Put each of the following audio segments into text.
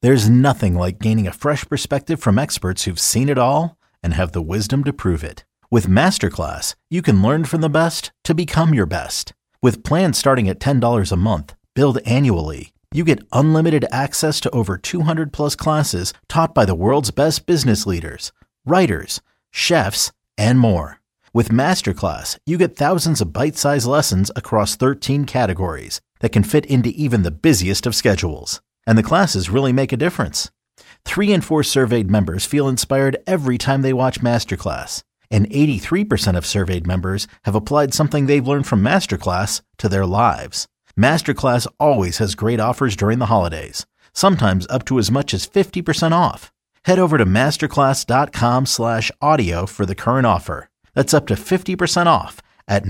There's nothing like gaining a fresh perspective from experts who've seen it all and have the wisdom to prove it. With Masterclass, you can learn from the best to become your best. With plans starting at $10 a month, billed annually, you get unlimited access to over 200 plus classes taught by the world's best business leaders, writers, chefs, and more. With Masterclass, you get thousands of bite-sized lessons across 13 categories that can fit into even the busiest of schedules. And the classes really make a difference. 3 in 4 surveyed members feel inspired every time they watch Masterclass. And 83% of surveyed members have applied something they've learned from Masterclass to their lives. Masterclass always has great offers during the holidays, sometimes up to as much as 50% off. Head over to masterclass.com/audio for the current offer. That's up to 50% off at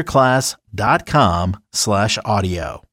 masterclass.com/audio.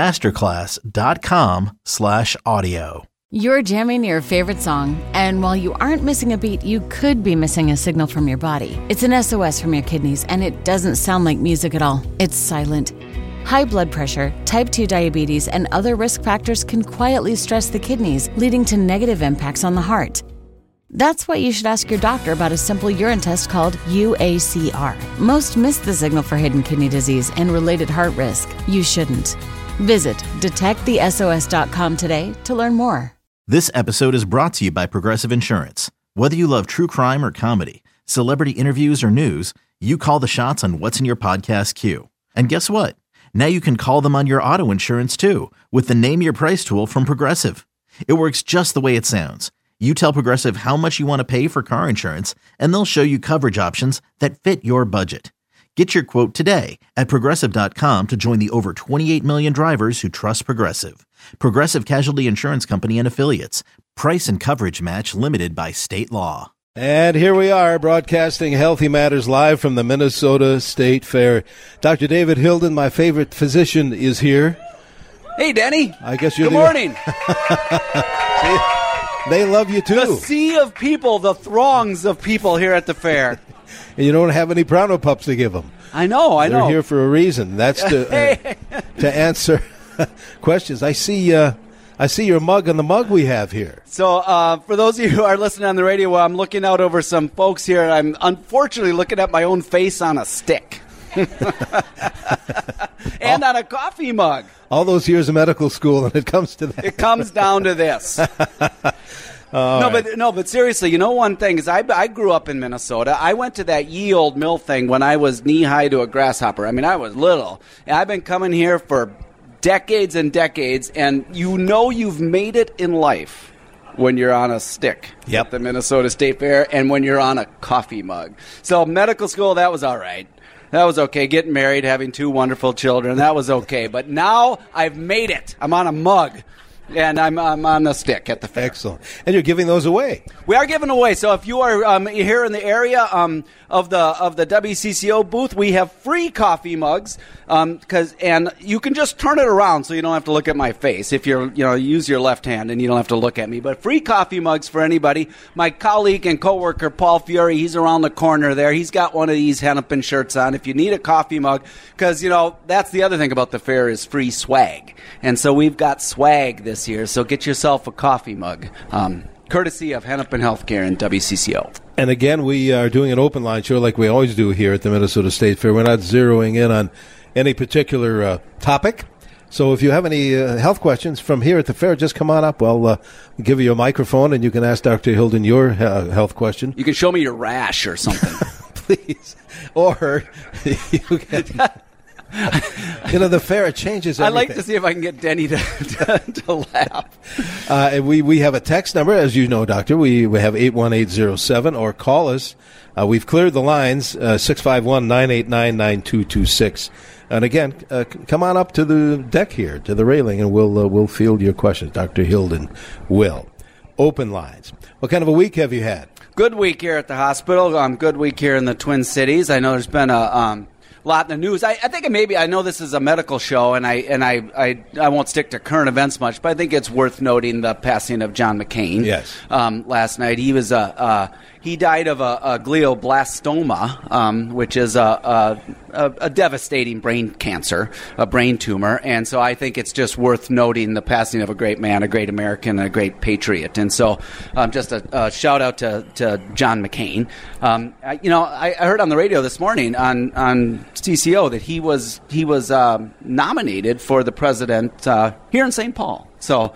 masterclass.com/audio. You're jamming your favorite song, and while you aren't missing a beat, you could be missing a signal from your body. It's an SOS from your kidneys, and it doesn't sound like music at all. It's silent. High blood pressure, type 2 diabetes, and other risk factors can quietly stress the kidneys, leading to negative impacts on the heart. That's why you should ask your doctor about a simple urine test called UACR. Most miss the signal for hidden kidney disease and related heart risk. You shouldn't. Visit detectthesos.com today to learn more. This episode is brought to you by Progressive Insurance. Whether you love true crime or comedy, celebrity interviews or news, you call the shots on what's in your podcast queue. And guess what? Now you can call them on your auto insurance too with the Name Your Price tool from Progressive. It works just the way it sounds. You tell Progressive how much you want to pay for car insurance, and they'll show you coverage options that fit your budget. Get your quote today at Progressive.com to join the over 28 million drivers who trust Progressive. Progressive Casualty Insurance Company and Affiliates. Price and coverage match limited by state law. And here we are, broadcasting Healthy Matters live from the Minnesota State Fair. Dr. David Hilden, my favorite physician, is here. Hey, Denny. I guess you're Good morning. They love you, too. The sea of people, the throngs of people here at the fair. And you don't have any Browno Pups to give them. I know. They're here for a reason. That's to answer questions. I see your mug on the mug we have here. So for those of you who are listening on the radio, I'm looking out over some folks here. I'm unfortunately looking at my own face on a stick. And on a coffee mug. All those years of medical school, and it comes to that. It comes down to this. But seriously, you know one thing is I grew up in Minnesota. I went to that ye old mill thing when I was knee high to a grasshopper. I mean, I was little. And I've been coming here for decades and decades, and you know you've made it in life when you're on a stick at the Minnesota State Fair and when you're on a coffee mug. So medical school, that was all right. That was okay. Getting married, having 2 wonderful children, that was okay. But now I've made it. I'm on a mug. And I'm on the stick at the fair. Excellent. And you're giving those away. We are giving away. So if you are here in the area of the WCCO booth, we have free coffee mugs. And you can just turn it around so you don't have to look at my face. If use your left hand and you don't have to look at me. But free coffee mugs for anybody. My colleague and coworker Paul Fiore, he's around the corner there. He's got one of these Hennepin shirts on. If you need a coffee mug, because that's the other thing about the fair is free swag. And so we've got swag this year, so get yourself a coffee mug, courtesy of Hennepin Healthcare and WCCO. And again, we are doing an open line show like we always do here at the Minnesota State Fair. We're not zeroing in on any particular topic. So if you have any health questions from here at the fair, just come on up. We'll give you a microphone, and you can ask Dr. Hilden your health question. You can show me your rash or something. Please. Or you can... the fair, it changes everything. I'd like to see if I can get Denny to laugh. We have a text number, as you know, Doctor. We have 81807, or call us. We've cleared the lines, 651-989-9226. And again, come on up to the deck here, to the railing, and we'll field your questions. Dr. Hilden will. Open lines. What kind of a week have you had? Good week here at the hospital. Good week here in the Twin Cities. I know there's been a lot in the news. I think I know this is a medical show, and I won't stick to current events much, but I think it's worth noting the passing of John McCain. Yes. Last night, he was a he died of a glioblastoma, which is a devastating brain cancer, a brain tumor. And so I think it's just worth noting the passing of a great man, a great American, and a great patriot. And so just a shout out to John McCain. I heard on the radio this morning on CCO that he was nominated for the president here in St. Paul. So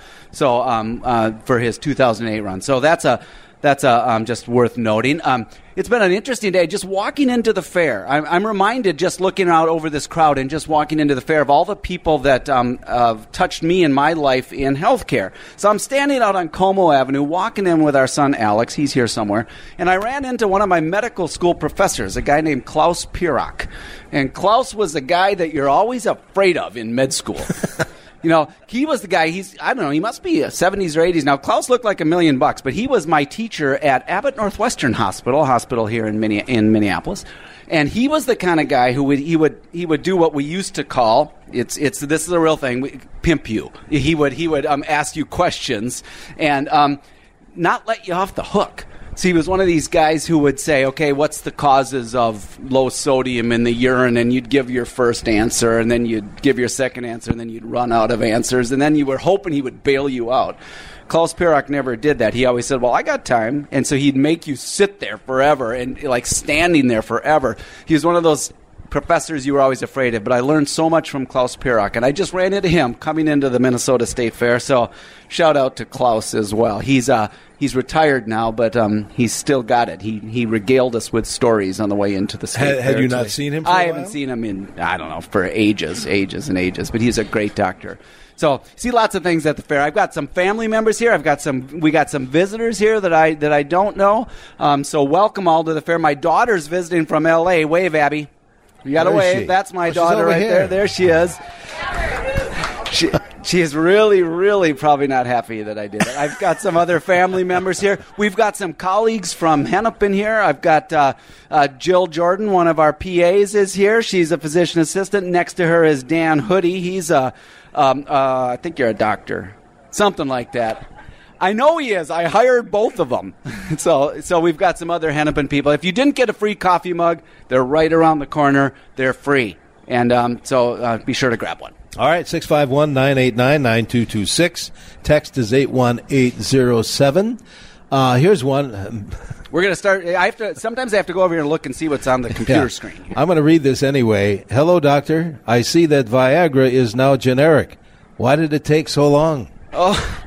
for his 2008 run. So that's just worth noting. It's been an interesting day just walking into the fair. I'm reminded just looking out over this crowd and just walking into the fair of all the people that touched me in my life in healthcare. So I'm standing out on Como Avenue, walking in with our son Alex. He's here somewhere. And I ran into one of my medical school professors, a guy named Klaus Pirach. And Klaus was the guy that you're always afraid of in med school. He was the guy, he must be 70s or 80s now. Klaus looked like $1 million, but he was my teacher at Abbott Northwestern Hospital here in Minneapolis. And he was the kind of guy who would do what we used to call, this is a real thing, pimp you. He would ask you questions and not let you off the hook. So he was one of these guys who would say, okay, what's the causes of low sodium in the urine? And you'd give your first answer, and then you'd give your second answer, and then you'd run out of answers, and then you were hoping he would bail you out. Klaus Pirach never did that. He always said, well, I got time. And so he'd make you sit there forever and like standing there forever. He was one of those professors you were always afraid of, but I learned so much from Klaus Pirach, and I just ran into him coming into the Minnesota State Fair, so shout out to Klaus as well. He's retired now, but he's still got it. He regaled us with stories on the way into the State Fair. Had you not seen him for a while? I haven't seen him in, for ages and ages, but he's a great doctor. So, see lots of things at the fair. I've got some family members here. We got some visitors here that I don't know. So welcome all to the fair. My daughter's visiting from L.A. Wave, Abby. You got to wave. That's my daughter right there. There she is. She is really, really probably not happy that I did it. I've got some other family members here. We've got some colleagues from Hennepin here. I've got Jill Jordan, one of our PAs, is here. She's a physician assistant. Next to her is Dan Hoodie. He's I think you're a doctor, something like that. I know he is. I hired both of them. So we've got some other Hennepin people. If you didn't get a free coffee mug, they're right around the corner. They're free. And so be sure to grab one. All right, 651-989-9226. Text is 81807. Here's one. We're going to start. Sometimes I have to go over here and look and see what's on the computer screen here. I'm going to read this anyway. Hello, doctor. I see that Viagra is now generic. Why did it take so long? Oh.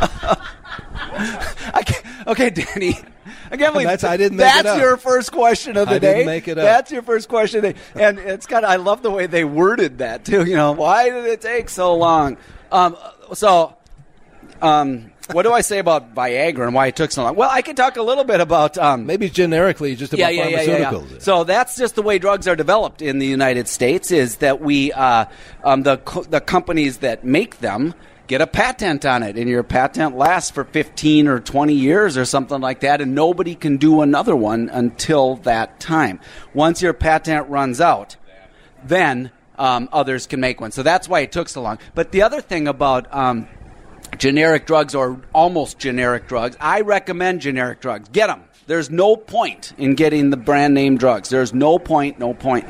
Okay, Danny. I can't believe I didn't make it up. That's your first question of the day. I didn't make it up. That's your first question of the day. And I love the way they worded that, too. Why did it take so long? What do I say about Viagra and why it took so long? Well, I can talk a little bit about... maybe generically just about pharmaceuticals. Yeah. So that's just the way drugs are developed in the United States, is that we, the companies that make them get a patent on it, and your patent lasts for 15 or 20 years or something like that, and nobody can do another one until that time. Once your patent runs out, then others can make one. So that's why it took so long. But the other thing about generic drugs or almost generic drugs, I recommend generic drugs. Get them. There's no point in getting the brand name drugs. There's no point.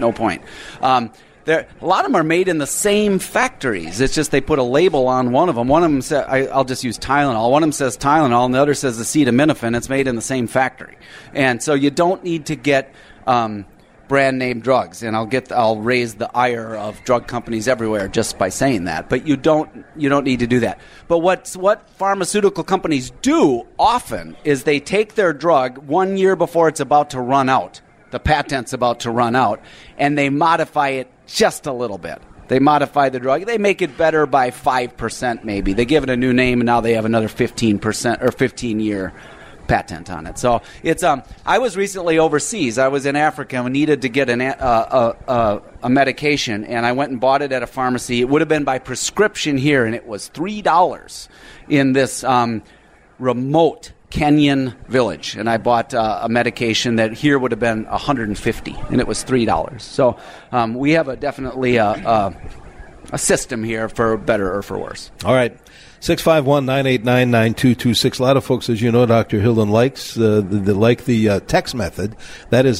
A lot of them are made in the same factories. It's just they put a label on one of them. One of them says, I'll just use Tylenol. One of them says Tylenol, and the other says acetaminophen. It's made in the same factory. And so you don't need to get brand name drugs. And I'll raise the ire of drug companies everywhere just by saying that. But you don't need to do that. But what pharmaceutical companies do often is they take their drug 1 year before it's about to run out. The patent's about to run out, and they modify it just a little bit. They modify the drug. They make it better by 5% maybe. They give it a new name, and now they have another 15% or 15-year patent on it. So it's I was recently overseas. I was in Africa and needed to get a medication, and I went and bought it at a pharmacy. It would have been by prescription here, and it was $3 in this remote Kenyan village, and I bought a medication that here would have been $150, and it was $3. So we have definitely a system here for better or for worse. All right. 651-989-9226. A lot of folks, as you know, Dr. Hilden likes the text method. That is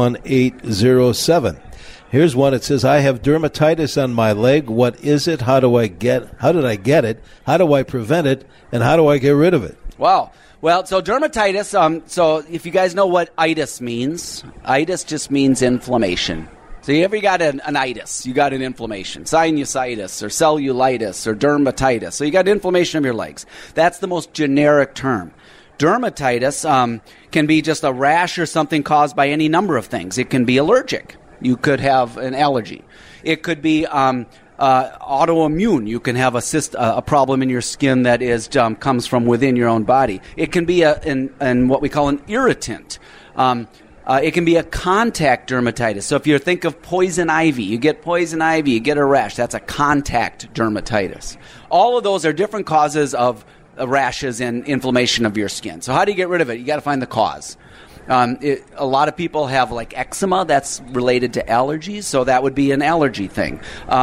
81807. Here's one. It says, I have dermatitis on my leg. What is it? How did I get it? How do I prevent it? And how do I get rid of it? Wow. Well, so dermatitis, so if you guys know what itis means, itis just means inflammation. So you ever got an itis, you got an inflammation, sinusitis or cellulitis or dermatitis. So you got inflammation of your legs. That's the most generic term. Dermatitis can be just a rash or something caused by any number of things. It can be allergic. You could have an allergy. It could be autoimmune. You can have a problem in your skin that is comes from within your own body. It can be an what we call an irritant. It can be a contact dermatitis. So if you think of poison ivy, you get poison ivy, you get a rash. That's a contact dermatitis. All of those are different causes of rashes and inflammation of your skin. So how do you get rid of it? You got to find the cause. A lot of people have like eczema that's related to allergies, so that would be an allergy thing.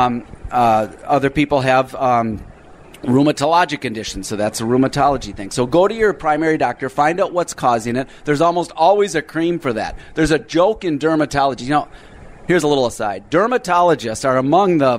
Other people have rheumatologic conditions, so that's a rheumatology thing. So go to your primary doctor, find out what's causing it. There's almost always a cream for that. There's a joke in dermatology. You know, here's a little aside. Dermatologists are among the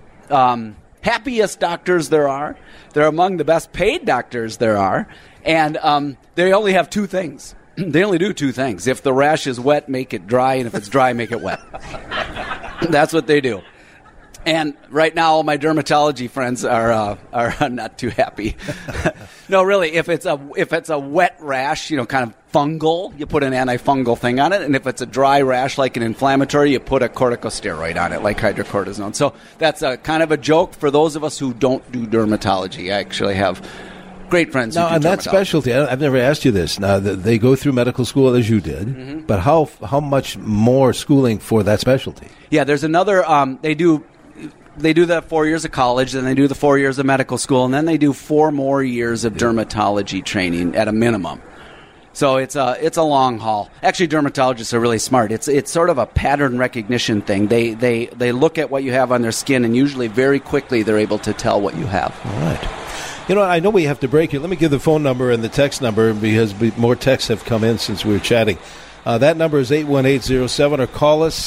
happiest doctors there are. They're among the best paid doctors there are. And they only have two things. They only do two things. If the rash is wet, make it dry, and if it's dry, make it wet. That's what they do. And right now, all my dermatology friends are not too happy. No, really, if it's a wet rash, you know, kind of fungal, you put an antifungal thing on it, and if it's a dry rash like an inflammatory, you put a corticosteroid on it, like hydrocortisone. So that's a kind of a joke for those of us who don't do dermatology. I actually have great friends. Now, and that specialty, I've never asked you this. Now, they go through medical school as you did, but how much more schooling for that specialty? Yeah, there's another. They do the 4 years of college, then they do the 4 years of medical school, and then they do 4 more years of dermatology training at a minimum. So it's a long haul. Actually, dermatologists are really smart. It's sort of a pattern recognition thing. They look at what you have on their skin, and usually very quickly they're able to tell what you have. All right. You know, I know we have to break here. Let me give the phone number and the text number because more texts have come in since we were chatting. That number is 81807 or call us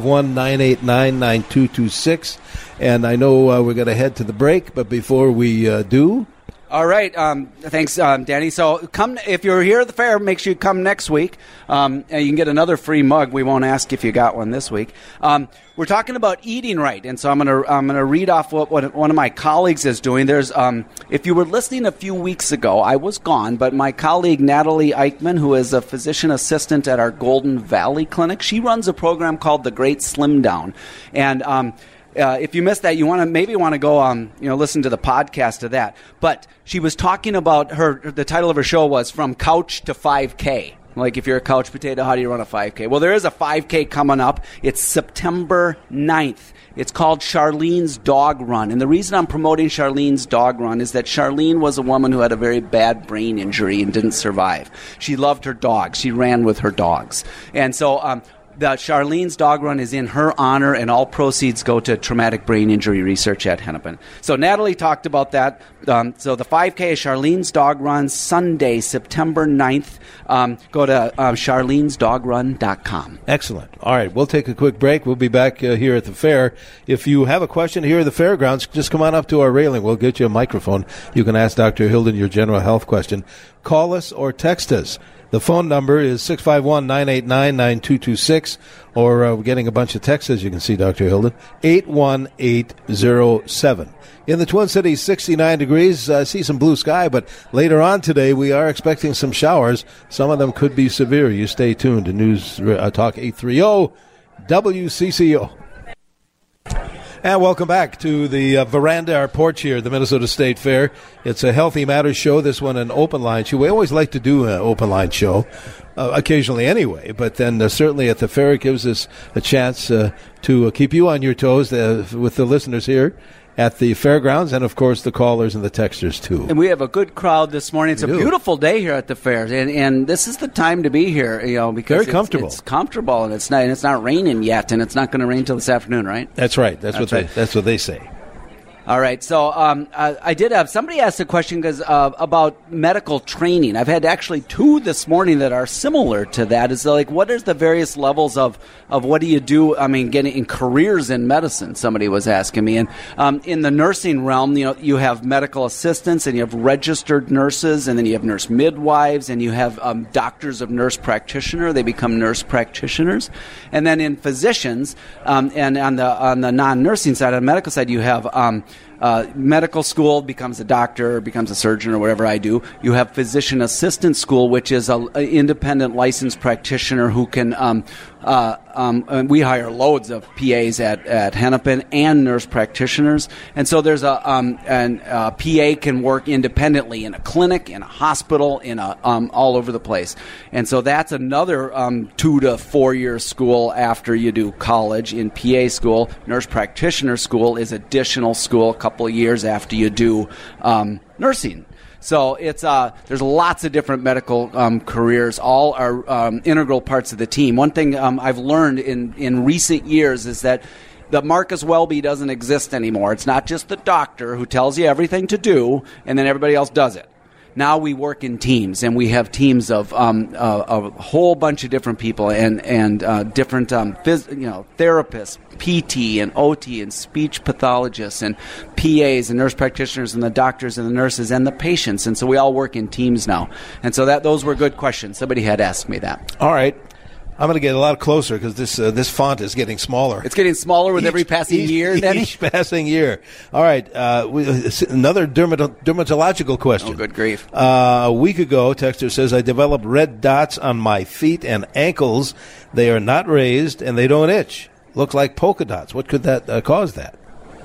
651-989-9226. And I know we're going to head to the break, but before we do... All right. Thanks, Danny. So come if you're here at the fair, make sure you come next week. And you can get another free mug. We won't ask if you got one this week. We're talking about eating right, and so I'm gonna read off what one of my colleagues is doing. There's if you were listening a few weeks ago, I was gone, but my colleague Natalie Eichmann, who is a physician assistant at our Golden Valley Clinic, she runs a program called the Great Slim Down, and if you missed that, you maybe want to go listen to the podcast of that. But she was talking about the title of her show was From Couch to 5K. Like if you're a couch potato, how do you run a 5K? Well, there is a 5K coming up. It's September 9th. It's called Charlene's Dog Run. And the reason I'm promoting Charlene's Dog Run is that Charlene was a woman who had a very bad brain injury and didn't survive. She loved her dogs. She ran with her dogs. And so the Charlene's Dog Run is in her honor, and all proceeds go to traumatic brain injury research at Hennepin. So Natalie talked about that. So the 5K is Charlene's Dog Run, Sunday, September 9th. Go to charlenesdogrun.com. Excellent. All right, we'll take a quick break. We'll be back here at the fair. If you have a question here at the fairgrounds, just come on up to our railing. We'll get you a microphone. You can ask Dr. Hilden your general health question. Call us or text us. The phone number is 651-989-9226, or we're getting a bunch of texts, as you can see, Dr. Hilden, 81807. In the Twin Cities, 69 degrees. I see some blue sky, but later on today, we are expecting some showers. Some of them could be severe. You stay tuned to News Talk 830 WCCO. And welcome back to the veranda, our porch here at the Minnesota State Fair. It's a Healthy Matters show, this one an open line show. We always like to do an open line show, occasionally anyway, but then certainly at the fair it gives us a chance to keep you on your toes with the listeners here at the fairgrounds, and of course the callers and the texters too. And we have a good crowd this morning. It's a beautiful day here at the fair, and this is the time to be here, because very comfortable. It's comfortable, and it's not raining yet, and it's not going to rain till this afternoon, right? That's right. That's what they say. All right. So I did have somebody asked a question about medical training. I've had actually 2 this morning that are similar to that. Is like, what is the various levels of what do you do? I mean, getting in careers in medicine. Somebody was asking me, and in the nursing realm, you have medical assistants, and you have registered nurses, and then you have nurse midwives, and you have doctors of nurse practitioner. They become nurse practitioners, and then in physicians, and on the non-nursing side, on the medical side, you have medical school becomes a doctor, becomes a surgeon, or whatever I do. You have physician assistant school, which is an independent licensed practitioner who can. And we hire loads of PAs at Hennepin and nurse practitioners, and so there's a PA can work independently in a clinic, in a hospital, in all over the place, and so that's another 2 to 4 year school after you do college in PA school. Nurse practitioner school is additional school, a couple of years after you do nursing. So it's there's lots of different medical careers. All are integral parts of the team. One thing I've learned in recent years is that the Marcus Welby doesn't exist anymore. It's not just the doctor who tells you everything to do, and then everybody else does it. Now we work in teams, and we have teams of a whole bunch of different people and different therapists, PT and OT and speech pathologists and PAs and nurse practitioners and the doctors and the nurses and the patients, and so we all work in teams now. And so those were good questions. Somebody had asked me that. All right. I'm going to get a lot closer because this font is getting smaller. It's getting smaller with every passing year, Denny? Each passing year. All right. Another dermatological question. Oh, good grief. A week ago, texter says, I developed red dots on my feet and ankles. They are not raised, and they don't itch. Look like polka dots. What could that cause that?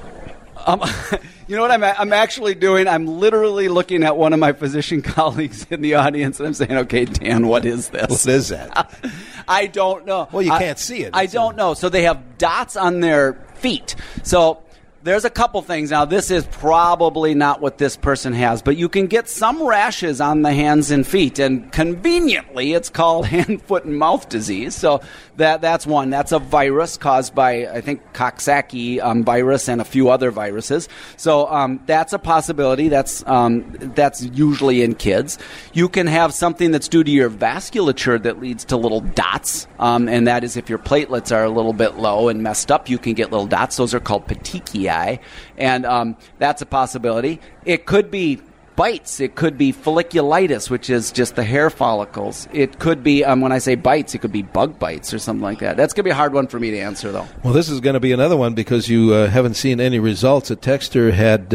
You know what I'm actually doing? I'm literally looking at one of my physician colleagues in the audience, and I'm saying, okay, Dan, what is this? What is that? I don't know. Well, you can't see it. I don't know. So they have dots on their feet. So there's a couple things. Now, this is probably not what this person has, but you can get some rashes on the hands and feet, and conveniently, it's called hand, foot, and mouth disease. So that's one. That's a virus caused by, I think, Coxsackie virus and a few other viruses. So that's a possibility. That's usually in kids. You can have something that's due to your vasculature that leads to little dots, and that is if your platelets are a little bit low and messed up, you can get little dots. Those are called petechiae. And that's a possibility. It could be bites. It could be folliculitis, which is just the hair follicles. It could be, when I say bites, it could be bug bites or something like that. That's going to be a hard one for me to answer, though. Well, this is going to be another one because you haven't seen any results. A texter had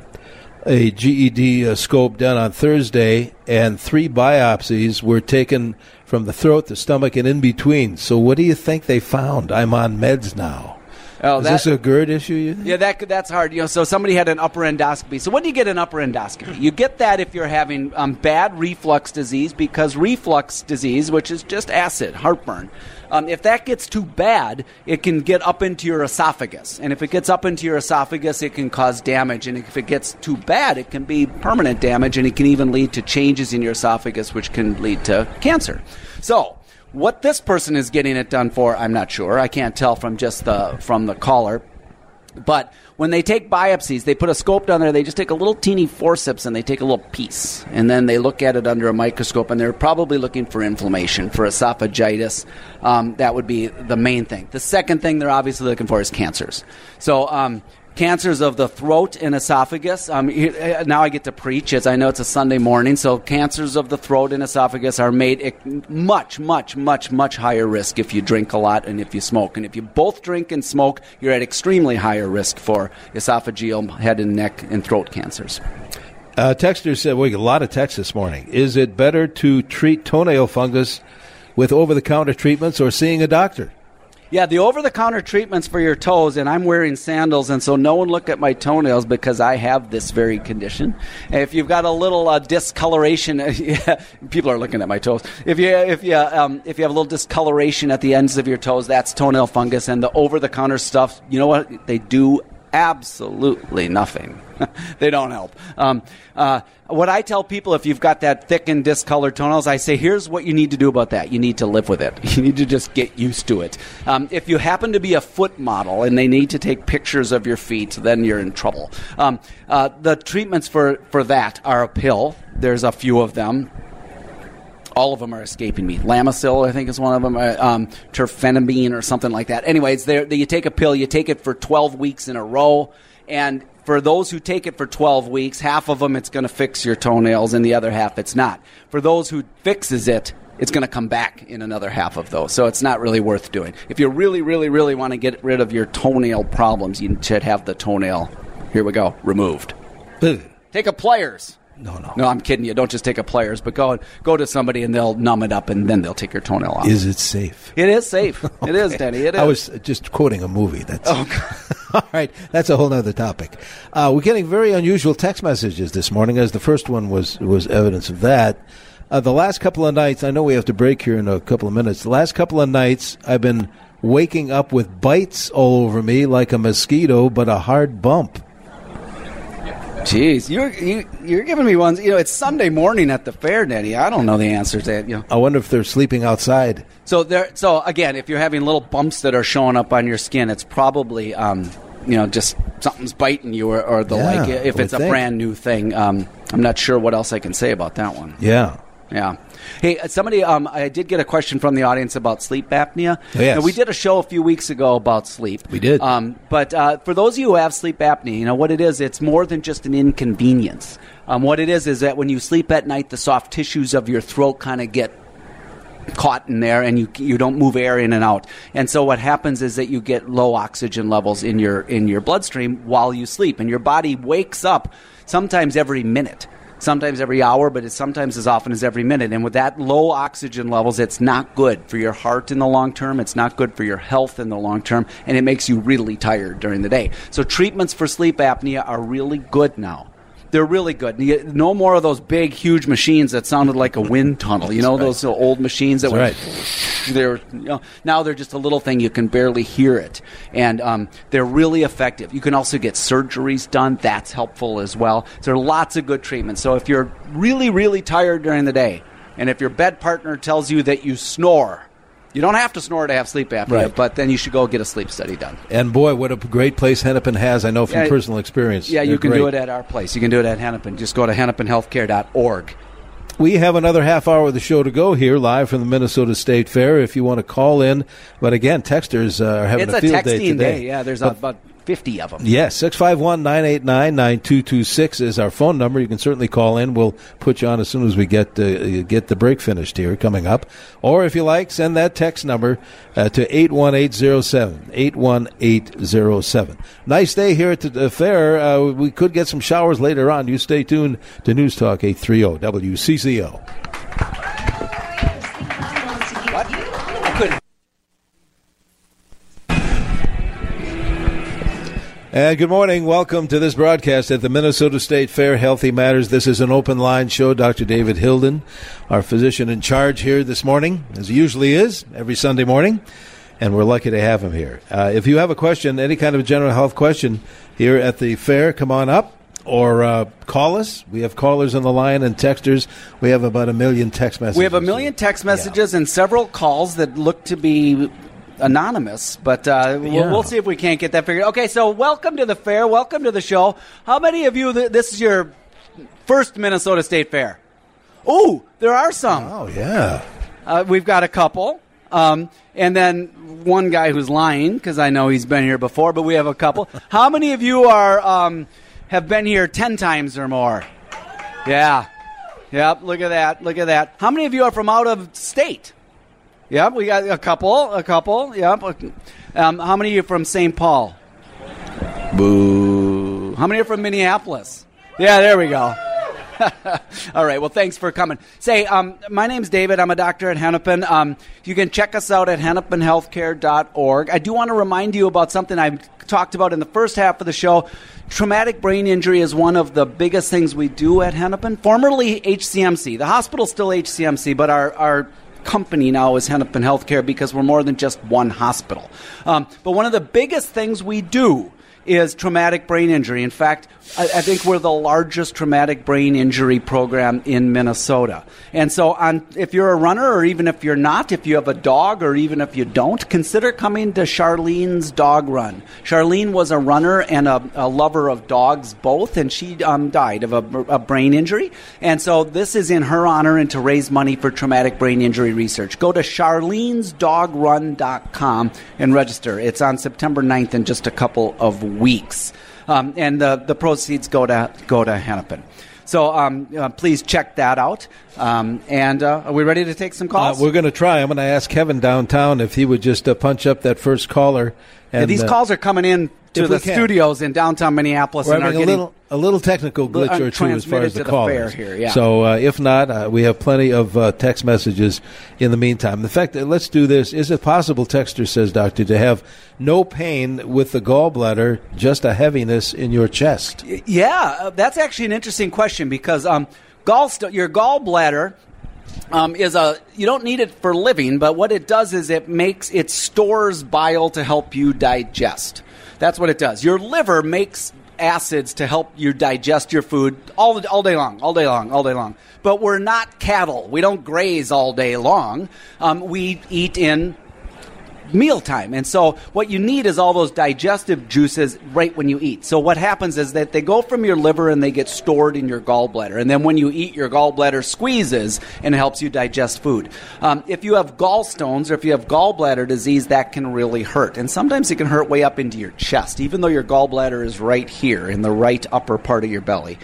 a GED scope done on Thursday, and 3 biopsies were taken from the throat, the stomach, and in between. So what do you think they found? I'm on meds now. Oh, is this a GERD issue, you think? Yeah, that's hard. So somebody had an upper endoscopy. So when do you get an upper endoscopy? You get that if you're having bad reflux disease, because reflux disease, which is just acid, heartburn, if that gets too bad, it can get up into your esophagus. And if it gets up into your esophagus, it can cause damage. And if it gets too bad, it can be permanent damage, and it can even lead to changes in your esophagus, which can lead to cancer. So what this person is getting it done for, I'm not sure. I can't tell from the caller. But when they take biopsies, they put a scope down there. They just take a little teeny forceps and they take a little piece. And then they look at it under a microscope, and they're probably looking for inflammation, for esophagitis. That would be the main thing. The second thing they're obviously looking for is cancers. So cancers of the throat and esophagus. Now I get to preach, as I know it's a Sunday morning. So cancers of the throat and esophagus are made much, much, much, much higher risk if you drink a lot and if you smoke. And if you both drink and smoke, you're at extremely higher risk for esophageal, head and neck, and throat cancers. Texter said, we got a lot of texts this morning. Is it better to treat toenail fungus with over-the-counter treatments or seeing a doctor? Yeah, the over-the-counter treatments for your toes, and I'm wearing sandals, and so no one look at my toenails because I have this very condition. And if you've got a little discoloration, people are looking at my toes. If you have a little discoloration at the ends of your toes, that's toenail fungus. And the over-the-counter stuff, you know what? They do Absolutely nothing. They don't help. What I tell people, if you've got that thickened, discolored toenails, I say, here's what you need to do about that. You need to live with it. You need to just get used to it. If you happen to be a foot model and they need to take pictures of your feet, then you're in trouble. The treatments for that are a pill. There's a few of them. All of them are escaping me. Lamisil, I think, is one of them. Terfenamine or something like that. Anyways, you take a pill. You take it for 12 weeks in a row. And for those who take it for 12 weeks, half of them it's going to fix your toenails, and the other half it's not. For those who fixes it, it's going to come back in another half of those. So it's not really worth doing. If you really, really, really want to get rid of your toenail problems, you should have the toenail, here we go, removed. Take a pliers. No, I'm kidding you. Don't just take a pliers, but go to somebody and they'll numb it up and then they'll take your toenail off. Is it safe? It is safe. Okay. It is, Denny. It is. I was just quoting a movie. That's all right. That's a whole other topic. We're getting very unusual text messages this morning, as the first one was evidence of that. The last couple of nights, I know we have to break here in a couple of minutes. The last couple of nights, I've been waking up with bites all over me like a mosquito, but a hard bump. Jeez, you're giving me ones. It's Sunday morning at the fair, Denny. I don't know the answers to that. I wonder if they're sleeping outside. So again, if you're having little bumps that are showing up on your skin, it's probably just something's biting you or the like. If it's a brand new thing, I'm not sure what else I can say about that one. Yeah. Hey, somebody, I did get a question from the audience about sleep apnea. Oh, yes. Now, we did a show a few weeks ago about sleep. We did. But for those of you who have sleep apnea, what it is, it's more than just an inconvenience. What it is that when you sleep at night, the soft tissues of your throat kind of get caught in there, and you don't move air in and out. And so what happens is that you get low oxygen levels in your bloodstream while you sleep, and your body wakes up sometimes every minute. Sometimes every hour, but it's sometimes as often as every minute. And with that low oxygen levels, it's not good for your heart in the long term. It's not good for your health in the long term, and it makes you really tired during the day. So treatments for sleep apnea are really good now. They're really good. No more of those big, huge machines that sounded like a wind tunnel. Those old machines that were. Right. Now they're just a little thing. You can barely hear it, and they're really effective. You can also get surgeries done. That's helpful as well. So there are lots of good treatments. So if you're really, really tired during the day, and if your bed partner tells you that you snore, you don't have to snore to have sleep apnea, right, but then you should go get a sleep study done. And boy, what a great place Hennepin has. I know from personal experience. Yeah, you can do it at our place. You can do it at Hennepin. Just go to hennepinhealthcare.org. We have another half hour of the show to go here, live from the Minnesota State Fair. If you want to call in, but again, texters are having a field day today. It's a texting day. Yeah, there's about 50 of them. Yes, 651-989-9226 is our phone number. You can certainly call in. We'll put you on as soon as we get the break finished here coming up. Or if you like, send that text number to 81807, 81807. Nice day here at the fair. We could get some showers later on. You stay tuned to News Talk 830 WCCO. What? I couldn't. And good morning. Welcome to this broadcast at the Minnesota State Fair, Healthy Matters. This is an open line show. Dr. David Hilden, our physician in charge here this morning, as he usually is every Sunday morning, and we're lucky to have him here. If you have a question, any kind of a general health question here at the fair, come on up or call us. We have callers on the line and texters. We have about 1 million text messages. We have 1 million text messages and several calls that look to be anonymous, but we'll see if we can't get that figured out. Okay, so welcome to the fair. Welcome to the show. How many of you, this is your first Minnesota State Fair? Oh, there are some. Oh, yeah. We've got a couple. And then one guy who's lying, because I know he's been here before, but we have a couple. How many of you have been here 10 times or more? Yeah. Yep, look at that. Look at that. How many of you are from out of state? Yep, we got a couple. Yep. How many of you are from St. Paul? Boo. How many are from Minneapolis? Yeah, there we go. All right, well, thanks for coming. Say, my name's David. I'm a doctor at Hennepin. You can check us out at hennepinhealthcare.org. I do want to remind you about something I talked about in the first half of the show. Traumatic brain injury is one of the biggest things we do at Hennepin. Formerly HCMC. The hospital's still HCMC, but our company now is Hennepin Healthcare because we're more than just one hospital. But one of the biggest things we do is traumatic brain injury. In fact, I think we're the largest traumatic brain injury program in Minnesota. And so if you're a runner, or even if you're not, if you have a dog, or even if you don't, consider coming to Charlene's Dog Run. Charlene was a runner and a lover of dogs both, and she died of a brain injury. And so this is in her honor and to raise money for traumatic brain injury research. Go to charlenesdogrun.com and register. It's on September 9th in just a couple of weeks. And the proceeds go to Hennepin. So please check that out. And are we ready to take some calls? We're going to try. I'm going to ask Kevin downtown if he would just punch up that first caller. And these calls are coming in to the studios in downtown Minneapolis. We're and having a little technical glitch or two as far as the call is. Here, yeah. So if not, we have plenty of text messages in the meantime. The fact that let's do this. Is it possible, texter says, doctor, to have no pain with the gallbladder, just a heaviness in your chest? Yeah, that's actually an interesting question because your gallbladder you don't need it for living, but what it does is it stores bile to help you digest. That's what it does. Your liver makes acids to help you digest your food all day long. But we're not cattle. We don't graze all day long. We eat in mealtime. And so what you need is all those digestive juices right when you eat. So what happens is that they go from your liver and they get stored in your gallbladder. And then when you eat, your gallbladder squeezes and helps you digest food. If you have gallstones or if you have gallbladder disease, that can really hurt. And sometimes it can hurt way up into your chest, even though your gallbladder is right here in the right upper part of your belly.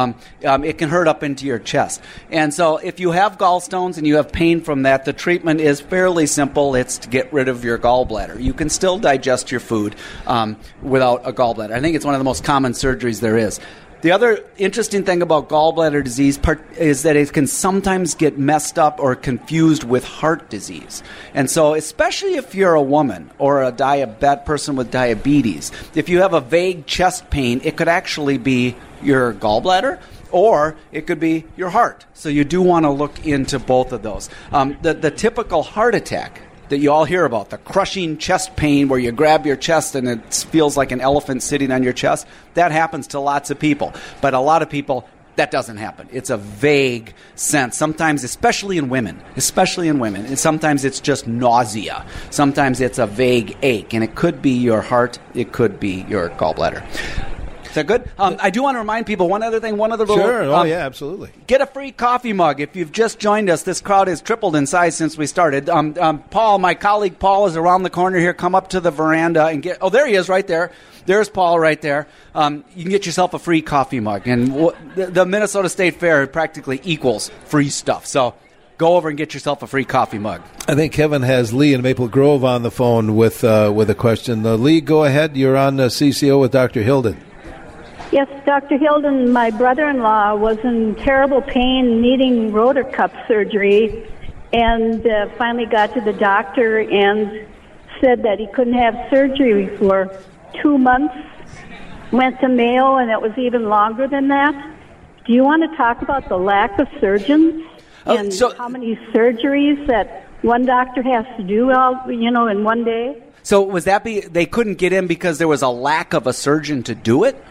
It can hurt up into your chest. And so if you have gallstones and you have pain from that, the treatment is fairly simple. It's to get rid of your gallbladder. You can still digest your food without a gallbladder. I think it's one of the most common surgeries there is. The other interesting thing about gallbladder disease is that it can sometimes get messed up or confused with heart disease. And so especially if you're a woman or a person with diabetes, if you have a vague chest pain, it could actually be your gallbladder, or it could be your heart. So you do want to look into both of those. The typical heart attack that you all hear about, the crushing chest pain where you grab your chest and it feels like an elephant sitting on your chest, that happens to lots of people. But a lot of people, that doesn't happen. It's a vague sense. Sometimes, especially in women, and sometimes it's just nausea. Sometimes it's a vague ache, and it could be your heart, it could be your gallbladder. Is that good? I do want to remind people one other little... Sure. Yeah, absolutely. Get a free coffee mug. If you've just joined us, this crowd has tripled in size since we started. Paul, my colleague Paul, is around the corner here. Come up to the veranda and get... Oh, there he is right there. There's Paul right there. You can get yourself a free coffee mug. And the Minnesota State Fair practically equals free stuff. So go over and get yourself a free coffee mug. I think Kevin has Lee in Maple Grove on the phone with a question. Lee, go ahead. You're on CCO with Dr. Hilden. Yes, Dr. Hilden, my brother-in-law was in terrible pain needing rotor cuff surgery and finally got to the doctor and said that he couldn't have surgery for 2 months. Went to Mayo, and it was even longer than that. Do you want to talk about the lack of surgeons and how many surgeries that one doctor has to do in one day? So was that they couldn't get in because there was a lack of a surgeon to do it?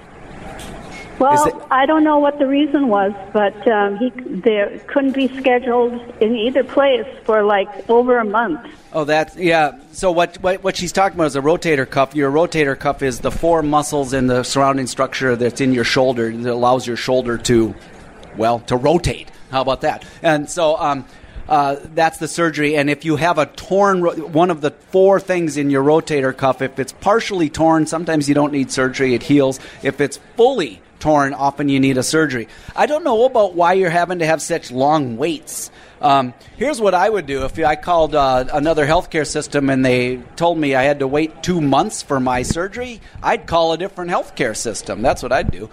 Well, I don't know what the reason was, but they couldn't be scheduled in either place for over a month. Oh, yeah. So what she's talking about is a rotator cuff. Your rotator cuff is the four muscles in the surrounding structure that's in your shoulder that allows your shoulder to rotate. How about that? And so that's the surgery. And if you have a torn, one of the four things in your rotator cuff, if it's partially torn, sometimes you don't need surgery. It heals. If it's fully torn, often you need a surgery. I don't know about why you're having to have such long waits. Here's what I would do if I called another healthcare system and they told me I had to wait 2 months for my surgery. I'd call a different healthcare system. That's what I'd do.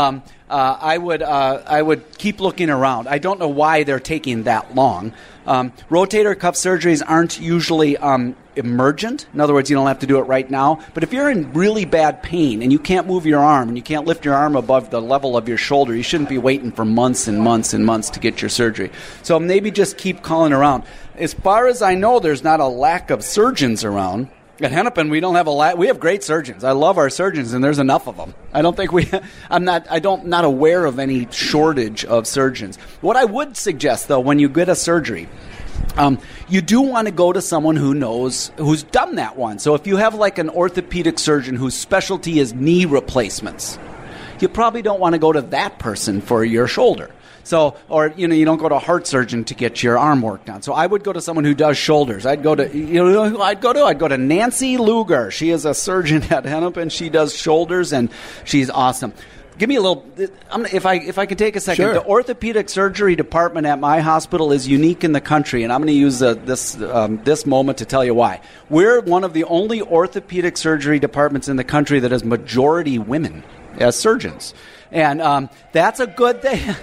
I would keep looking around. I don't know why they're taking that long. Rotator cuff surgeries aren't usually emergent. In other words, you don't have to do it right now. But if you're in really bad pain and you can't move your arm and you can't lift your arm above the level of your shoulder, you shouldn't be waiting for months and months and months to get your surgery. So maybe just keep calling around. As far as I know, there's not a lack of surgeons around. At Hennepin, we don't have we have great surgeons. I love our surgeons, and there's enough of them. I don't think I'm not aware of any shortage of surgeons. What I would suggest, though, when you get a surgery, you do want to go to someone who's done that one. So if you have like an orthopedic surgeon whose specialty is knee replacements, you probably don't want to go to that person for your shoulder. So, or, you don't go to a heart surgeon to get your arm worked on. So I would go to someone who does shoulders. I'd go to Nancy Luger. She is a surgeon at Hennepin. She does shoulders, and she's awesome. Give me a little, if I could take a second. Sure. The orthopedic surgery department at my hospital is unique in the country, and I'm going to use this moment to tell you why. We're one of the only orthopedic surgery departments in the country that is majority women as surgeons. And that's a good thing.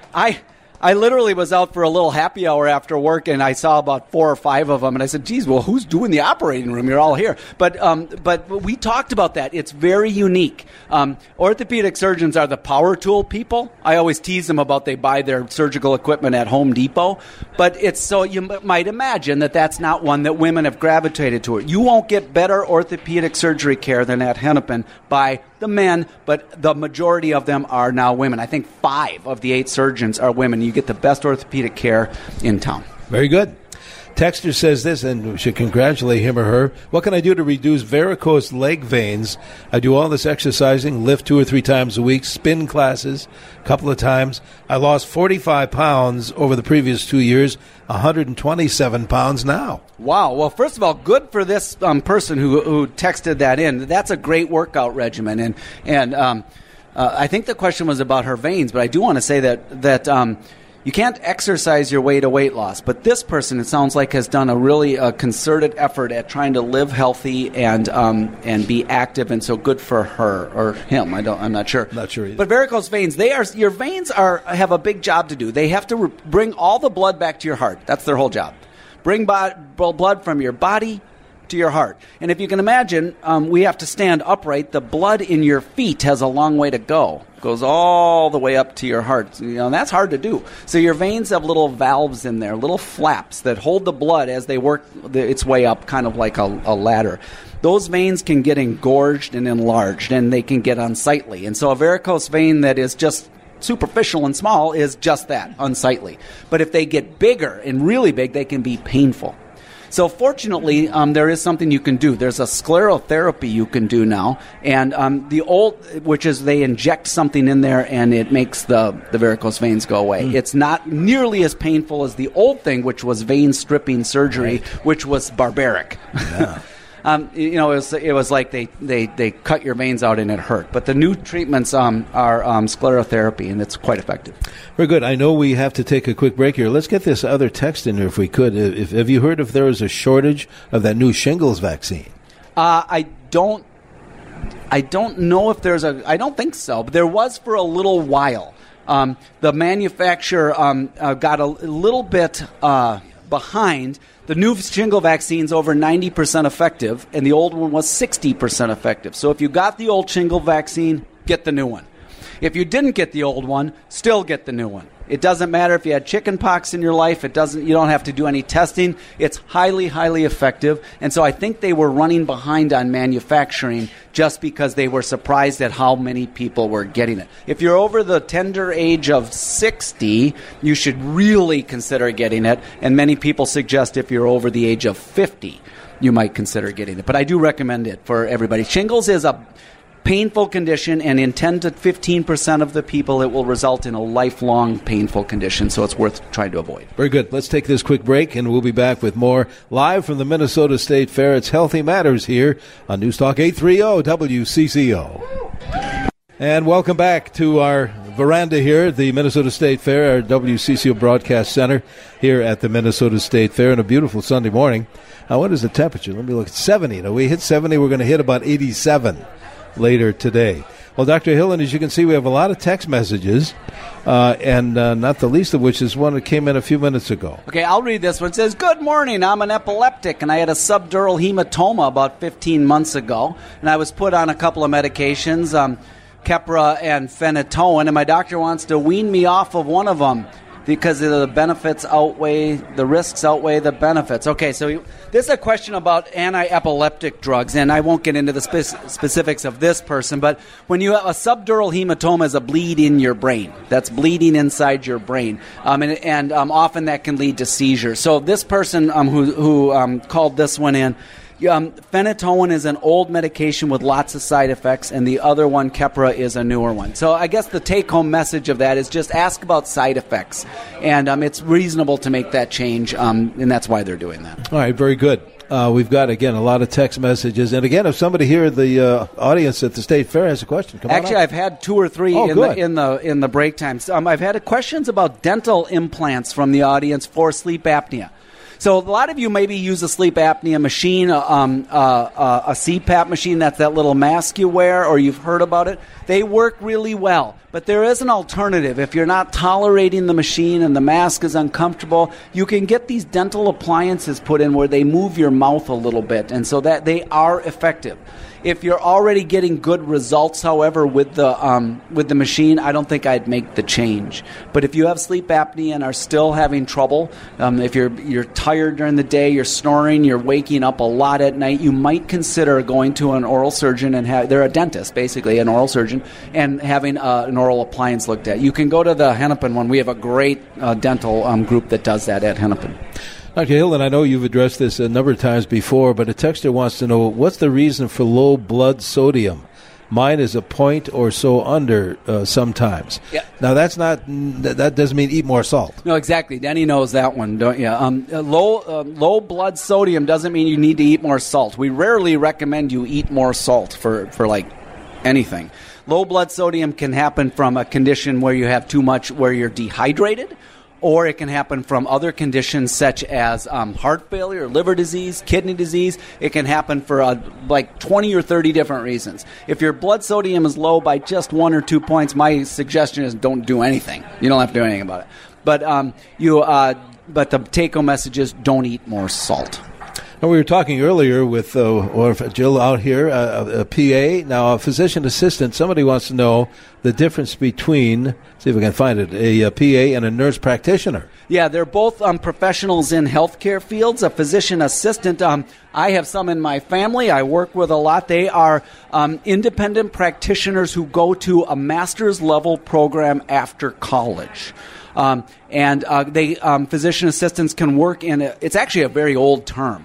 I literally was out for a little happy hour after work, and I saw about 4 or 5 of them, and I said, geez, well, who's doing the operating room? You're all here. But we talked about that. It's very unique. Orthopedic surgeons are the power tool people. I always tease them about they buy their surgical equipment at Home Depot. But it's so you might imagine that that's not one that women have gravitated to. You won't get better orthopedic surgery care than at Hennepin by the men, but the majority of them are now women. I think 5 of the 8 surgeons are women. You get the best orthopedic care in town. Very good. Texter says this, and we should congratulate him or her. What can I do to reduce varicose leg veins? I do all this exercising, lift 2 or 3 times a week, spin classes a couple of times. I lost 45 pounds over the previous 2 years, 127 pounds now. Wow. Well, first of all, good for this person who texted that in. That's a great workout regimen. And I think the question was about her veins, but I do want to say that you can't exercise your way to weight loss, but this person, it sounds like, has done a really concerted effort at trying to live healthy and be active, and so good for her or him. I'm not sure. Not sure either. But varicose veins, your veins have a big job to do. They have to bring all the blood back to your heart. That's their whole job. Bring blood from your body to your heart. And if you can imagine, we have to stand upright. The blood in your feet has a long way to go. It goes all the way up to your heart. And that's hard to do. So your veins have little valves in there, little flaps that hold the blood as they work its way up, kind of like a ladder. Those veins can get engorged and enlarged, and they can get unsightly. And so a varicose vein that is just superficial and small is just that, unsightly. But if they get bigger and really big, they can be painful. So fortunately, there is something you can do. There's a sclerotherapy you can do now, and which is they inject something in there and it makes the varicose veins go away. It's not nearly as painful as the old thing, which was vein stripping surgery, which was barbaric. Yeah. It was like they cut your veins out and it hurt. But the new treatments are sclerotherapy, and it's quite effective. Very good. I know we have to take a quick break here. Let's get this other text in here if we could. Have you heard if there is a shortage of that new shingles vaccine? I don't know if there's I don't think so, but there was for a little while. The manufacturer got a little bit behind. The new shingle vaccine's over 90% effective, and the old one was 60% effective. So if you got the old shingle vaccine, get the new one. If you didn't get the old one, still get the new one. It doesn't matter if you had chicken pox in your life. You don't have to do any testing. It's highly, highly effective. And so I think they were running behind on manufacturing just because they were surprised at how many people were getting it. If you're over the tender age of 60, you should really consider getting it. And many people suggest if you're over the age of 50, you might consider getting it. But I do recommend it for everybody. Shingles is a painful condition, and in 10 to 15% of the people, it will result in a lifelong painful condition, so it's worth trying to avoid. Very good. Let's take this quick break, and we'll be back with more live from the Minnesota State Fair. It's Healthy Matters here on News Talk 830 WCCO. And welcome back to our veranda here at the Minnesota State Fair, our WCCO Broadcast Center here at the Minnesota State Fair on a beautiful Sunday morning. Now, what is the temperature? Let me look at 70. Now, we hit 70. We're going to hit about 87 later today. Well, Dr. Hillen, as you can see, we have a lot of text messages, and not the least of which is one that came in a few minutes ago. Okay, I'll read this one. It says, "Good morning. I'm an epileptic, and I had a subdural hematoma about 15 months ago, and I was put on a couple of medications, Keppra and phenytoin, and my doctor wants to wean me off of one of them. because the benefits outweigh the risks outweigh the benefits. Okay, so this is a question about anti-epileptic drugs, and I won't get into the specifics of this person, but when you have a subdural hematoma is a bleed in your brain. That's bleeding inside your brain, and often that can lead to seizures. So this person who called this one in, phenytoin is an old medication with lots of side effects, and the other one, Keppra, is a newer one. So I guess the take-home message of that is just ask about side effects, and it's reasonable to make that change, and that's why they're doing that. All right, very good. We've got, again, a lot of text messages. And, again, if somebody here in the audience at the State Fair has a question, come on up. Actually, I've had 2 or 3 in the break times. I've had questions about dental implants from the audience for sleep apnea. So a lot of you maybe use a sleep apnea machine, a CPAP machine, that's that little mask you wear, or you've heard about it. They work really well, but there is an alternative. If you're not tolerating the machine and the mask is uncomfortable, you can get these dental appliances put in where they move your mouth a little bit, and so that they are effective. If you're already getting good results, however, with the machine, I don't think I'd make the change. But if you have sleep apnea and are still having trouble, if you're tired during the day, you're snoring, you're waking up a lot at night, you might consider going to an oral surgeon and they're a dentist, basically, an oral surgeon, and having an oral appliance looked at. You can go to the Hennepin one. We have a great dental group that does that at Hennepin. Dr. Hilden, I know you've addressed this a number of times before, but a texter wants to know, what's the reason for low blood sodium? Mine is a point or so under sometimes. Yeah. Now, that doesn't mean eat more salt. No, exactly. Denny knows that one, don't you? Low blood sodium doesn't mean you need to eat more salt. We rarely recommend you eat more salt for like anything. Low blood sodium can happen from a condition where you have too much, where you're dehydrated, or it can happen from other conditions such as heart failure, liver disease, kidney disease. It can happen for like 20 or 30 different reasons. If your blood sodium is low by just 1 or 2 points, my suggestion is don't do anything. You don't have to do anything about it. But the take-home message is don't eat more salt. Now, we were talking earlier with Jill out here, a PA, now a physician assistant. Somebody wants to know the difference between, see if we can find it, a PA and a nurse practitioner. Yeah, they're both professionals in healthcare fields. A physician assistant, I have some in my family I work with a lot. They are independent practitioners who go to a master's level program after college. Physician assistants can work in it's actually a very old term.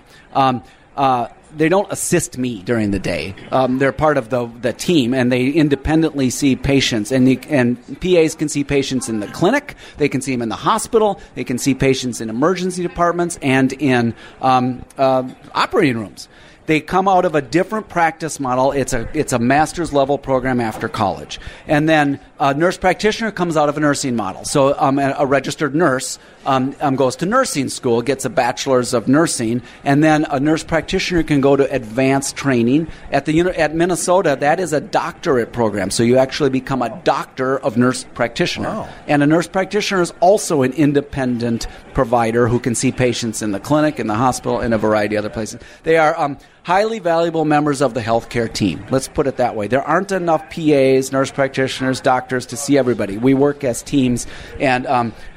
They don't assist me during the day. They're part of the team, and they independently see patients. And PAs can see patients in the clinic. They can see them in the hospital. They can see patients in emergency departments and in operating rooms. They come out of a different practice model. It's a master's level program after college. And then a nurse practitioner comes out of a nursing model. So a registered nurse goes to nursing school, gets a bachelor's of nursing, and then a nurse practitioner can go to advanced training. At Minnesota, that is a doctorate program. So you actually become a doctor of nurse practitioner. Wow. And a nurse practitioner is also an independent provider who can see patients in the clinic, in the hospital, in a variety of other places. They are highly valuable members of the healthcare team. Let's put it that way. There aren't enough PAs, nurse practitioners, doctors to see everybody. We work as teams, and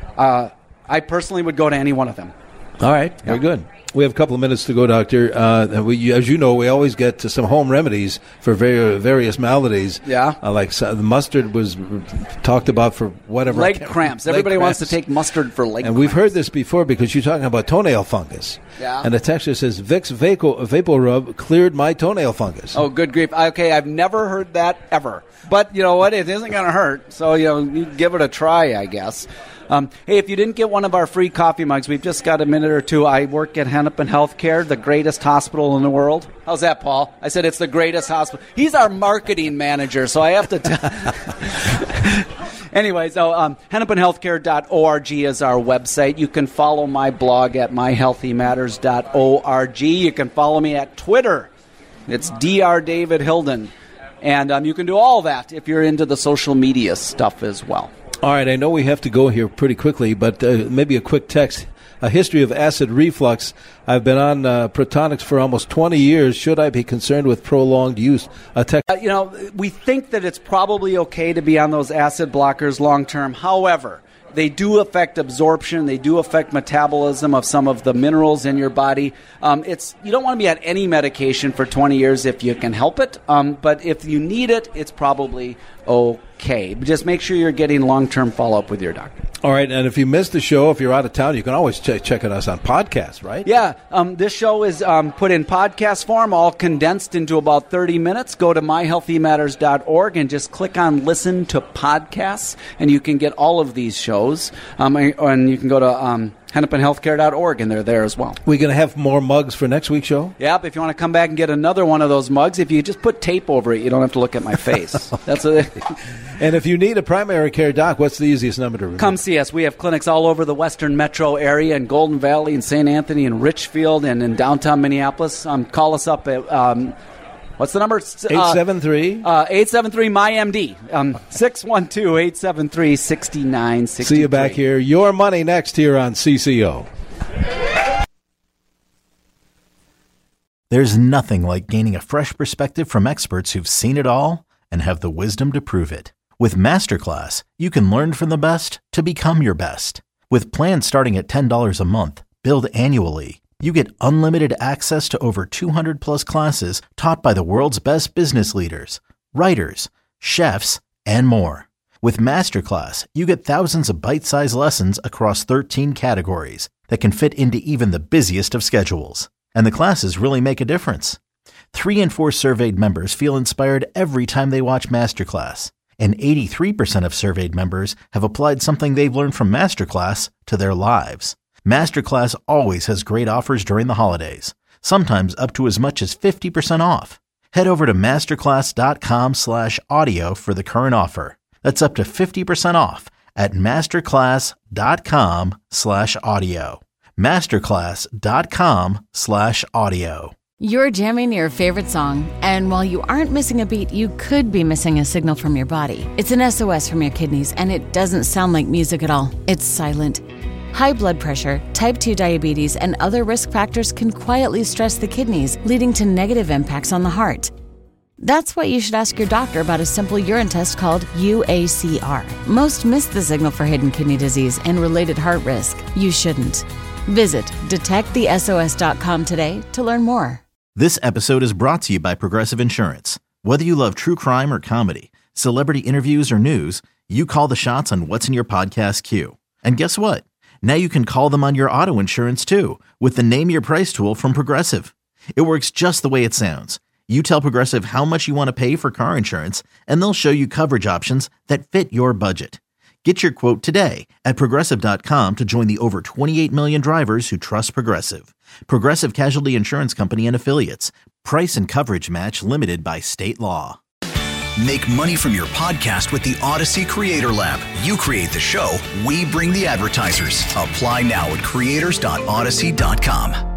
I personally would go to any one of them. All right, very good. We have a couple of minutes to go, Doctor. As you know, we always get to some home remedies for various maladies. Yeah. Like the mustard was talked about for whatever. Leg cramps. Everybody wants to take mustard for leg cramps. And we've heard this before because you're talking about toenail fungus. Yeah. And the texture says, Vicks Vapor Rub cleared my toenail fungus. Oh, good grief. Okay, I've never heard that ever. But you know what? It isn't going to hurt. So, you give it a try, I guess. Hey, if you didn't get one of our free coffee mugs, we've just got a minute or two. I work at Hennepin Healthcare, the greatest hospital in the world. How's that, Paul? I said it's the greatest hospital. He's our marketing manager, so I have to Anyway, so hennepinhealthcare.org is our website. You can follow my blog at myhealthymatters.org. You can follow me at Twitter. It's Dr. David Hilden. And you can do all that if you're into the social media stuff as well. All right, I know we have to go here pretty quickly, but maybe a quick text. A history of acid reflux. I've been on Protonix for almost 20 years. Should I be concerned with prolonged use? We think that it's probably okay to be on those acid blockers long term. However, they do affect absorption. They do affect metabolism of some of the minerals in your body. You don't want to be on any medication for 20 years if you can help it. But if you need it, it's probably okay. But just make sure you're getting long-term follow-up with your doctor. All right, and if you missed the show, if you're out of town, you can always check us on podcast, right? Yeah, this show is put in podcast form, all condensed into about 30 minutes. Go to myhealthymatters.org and just click on Listen to Podcasts, and you can get all of these shows. And you can go to hennepinhealthcare.org, and they're there as well. We're going to have more mugs for next week's show? Yep, if you want to come back and get another one of those mugs, if you just put tape over it, you don't have to look at my face. That's what And if you need a primary care doc, what's the easiest number to remember? Come see us. We have clinics all over the Western Metro area, in Golden Valley, in St. Anthony, in Richfield, and in downtown Minneapolis. Call us up at... what's the number? 873? 873-MyMD. 612-873-6963. See you back here. Your money next here on CCO. There's nothing like gaining a fresh perspective from experts who've seen it all and have the wisdom to prove it. With Masterclass, you can learn from the best to become your best. With plans starting at $10 a month, billed annually, you get unlimited access to over 200 plus classes taught by the world's best business leaders, writers, chefs, and more. With Masterclass, you get thousands of bite-sized lessons across 13 categories that can fit into even the busiest of schedules. And the classes really make a difference. 3 in 4 surveyed members feel inspired every time they watch Masterclass. And 83% of surveyed members have applied something they've learned from Masterclass to their lives. Masterclass always has great offers during the holidays, sometimes up to as much as 50% off. Head over to masterclass.com/audio for the current offer. That's up to 50% off at masterclass.com/audio. masterclass.com/audio. You're jamming your favorite song, and while you aren't missing a beat, you could be missing a signal from your body. It's an SOS from your kidneys, and it doesn't sound like music at all. It's silent. High blood pressure, type 2 diabetes, and other risk factors can quietly stress the kidneys, leading to negative impacts on the heart. That's why you should ask your doctor about a simple urine test called UACR. Most miss the signal for hidden kidney disease and related heart risk. You shouldn't. Visit detectthesos.com today to learn more. This episode is brought to you by Progressive Insurance. Whether you love true crime or comedy, celebrity interviews or news, you call the shots on what's in your podcast queue. And guess what? Now you can call them on your auto insurance too with the Name Your Price tool from Progressive. It works just the way it sounds. You tell Progressive how much you want to pay for car insurance, and they'll show you coverage options that fit your budget. Get your quote today at Progressive.com to join the over 28 million drivers who trust Progressive. Progressive Casualty Insurance Company and Affiliates. Price and coverage match limited by state law. Make money from your podcast with the Odyssey Creator Lab. You create the show, we bring the advertisers. Apply now at creators.odyssey.com.